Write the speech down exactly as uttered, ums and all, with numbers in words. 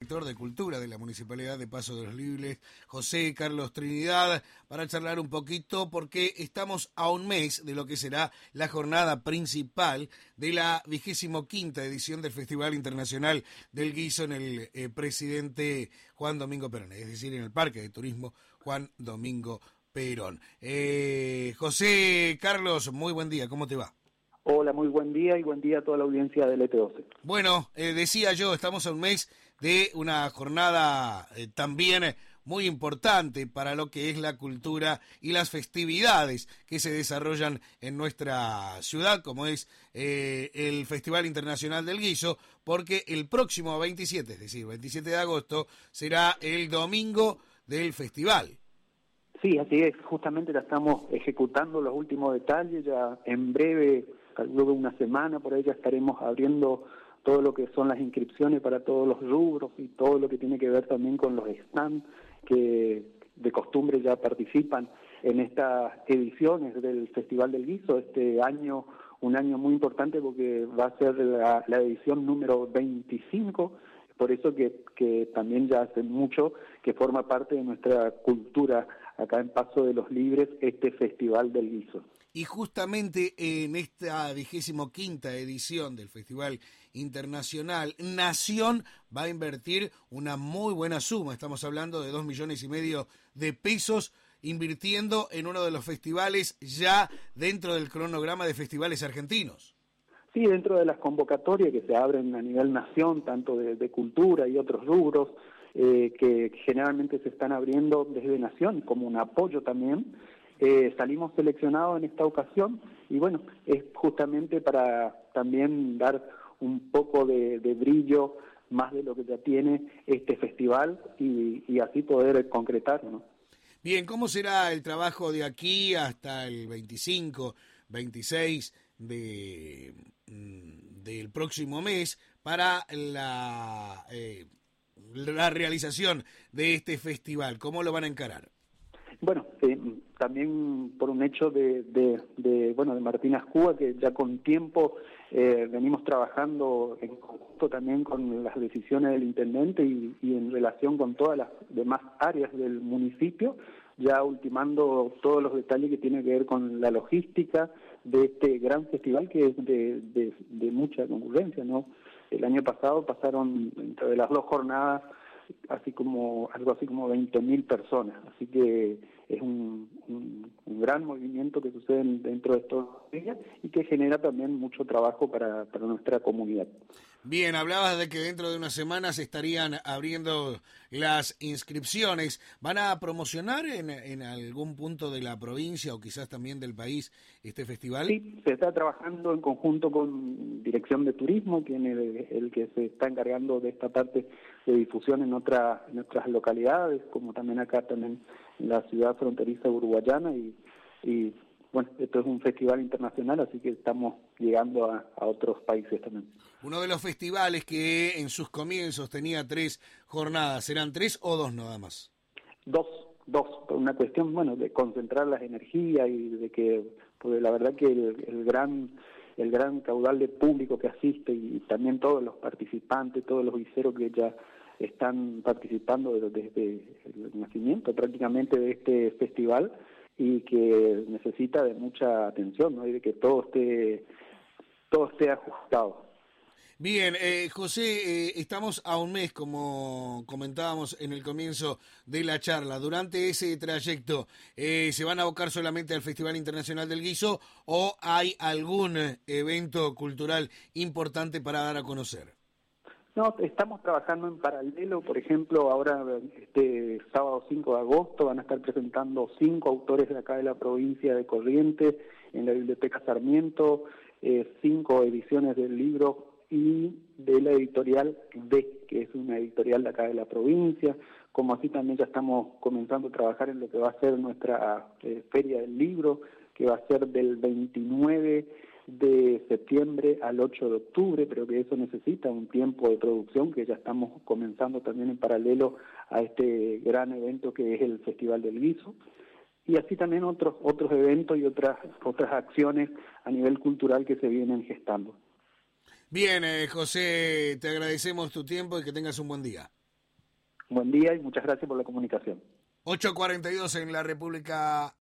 director de Cultura de la Municipalidad de Paso de los Libres, José Carlos Trinidad, para charlar un poquito porque estamos a un mes de lo que será la jornada principal de la vigésimo quinta edición del Festival Internacional del Guiso en el eh, Presidente Juan Domingo Perón, es decir, en el Parque de Turismo Juan Domingo Perón. Eh, José Carlos, muy buen día, ¿cómo te va? Hola, muy buen día y buen día a toda la audiencia del E T doce. Bueno, eh, decía yo, estamos a un mes de una jornada eh, también muy importante para lo que es la cultura y las festividades que se desarrollan en nuestra ciudad, como es eh, el Festival Internacional del Guiso, porque el próximo veintisiete, es decir, veintisiete de agosto, será el domingo del festival. Sí, así es, justamente ya estamos ejecutando los últimos detalles, ya en breve, calculo que una semana por ahí ya estaremos abriendo todo lo que son las inscripciones para todos los rubros y todo lo que tiene que ver también con los stands que de costumbre ya participan en estas ediciones del Festival del Guiso. Este año, un año muy importante porque va a ser la, la edición número veinticinco, por eso que, que también ya hace mucho que forma parte de nuestra cultura acá en Paso de los Libres, este Festival del Guiso. Y justamente en esta vigésimo quinta edición del Festival Internacional, Nación va a invertir una muy buena suma, estamos hablando de dos millones y medio de pesos, invirtiendo en uno de los festivales ya dentro del cronograma de festivales argentinos. Sí, dentro de las convocatorias que se abren a nivel nación, tanto de, de cultura y otros rubros, eh, que generalmente se están abriendo desde Nación, como un apoyo también, eh, salimos seleccionados en esta ocasión, y bueno, es justamente para también dar un poco de, de brillo, más de lo que ya tiene este festival, y, y así poder concretarlo, ¿no? Bien, ¿cómo será el trabajo de aquí hasta el veinticinco, veintiséis de, del próximo mes para la, eh, la realización de este festival? ¿Cómo lo van a encarar? Bueno, eh, también por un hecho de, de, de bueno de Martín Ascúa, que ya con tiempo eh, venimos trabajando en conjunto también con las decisiones del intendente y, y en relación con todas las demás áreas del municipio, ya ultimando todos los detalles que tienen que ver con la logística de este gran festival que es de, de, de mucha concurrencia, ¿no? El año pasado pasaron entre las dos jornadas así como algo así como veinte mil personas, así que es un, un, un gran movimiento que sucede dentro de estos días y que genera también mucho trabajo para, para nuestra comunidad. Bien, hablabas de que dentro de unas semanas estarían abriendo las inscripciones. ¿Van a promocionar en, en algún punto de la provincia o quizás también del país este festival? Sí, se está trabajando en conjunto con Dirección de Turismo, quien es el, el que se está encargando de esta parte de difusión en, otra, en otras localidades, como también acá también en la ciudad fronteriza uruguayana y, y bueno, esto es un festival internacional, así que estamos llegando a, a otros países también. Uno de los festivales que en sus comienzos tenía tres jornadas, ¿serán tres o dos nada más? Dos, dos, por una cuestión, bueno, de concentrar las energías y de que, porque la verdad que el, el gran el gran caudal de público que asiste y también todos los participantes, todos los viceros que ya están participando desde el nacimiento prácticamente de este festival, y que necesita de mucha atención, ¿no? Y de que todo esté todo esté ajustado. Bien, eh, José, eh, estamos a un mes, como comentábamos en el comienzo de la charla. Durante ese trayecto, eh, ¿se van a abocar solamente al Festival Internacional del Guiso o hay algún evento cultural importante para dar a conocer? No, estamos trabajando en paralelo. Por ejemplo, ahora este sábado cinco de agosto van a estar presentando cinco autores de acá de la provincia de Corrientes en la Biblioteca Sarmiento, eh, cinco ediciones del libro y de la editorial D, que es una editorial de acá de la provincia, como así también ya estamos comenzando a trabajar en lo que va a ser nuestra eh, Feria del Libro, que va a ser del veintinueve de septiembre al ocho de octubre, pero que eso necesita un tiempo de producción que ya estamos comenzando también en paralelo a este gran evento que es el Festival del Guiso, y así también otros otros eventos y otras otras acciones a nivel cultural que se vienen gestando. Bien, eh, José, te agradecemos tu tiempo y que tengas un buen día. Buen día y muchas gracias por la comunicación. ocho cuarenta y dos en la República